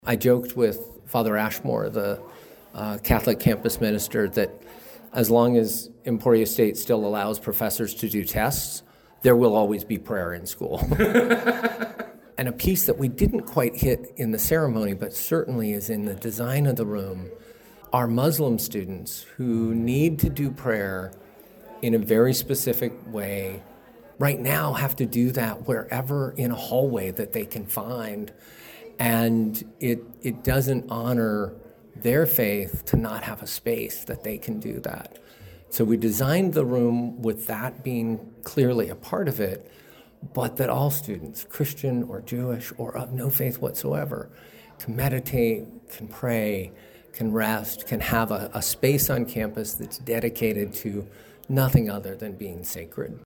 I joked with Father Ashmore, the Catholic campus minister, that as long as Emporia State still allows professors to do tests, there will always be prayer in school. And a piece that we didn't quite hit in the ceremony, but certainly is in the design of the room, are Muslim students who need to do prayer in a very specific way. Right now have to do that wherever in a hallway that they can find. And it doesn't honor their faith to not have a space that they can do that. So we designed the room with that being clearly a part of it, but that all students, Christian or Jewish or of no faith whatsoever, can meditate, can pray, can rest, can have a space on campus that's dedicated to nothing other than being sacred.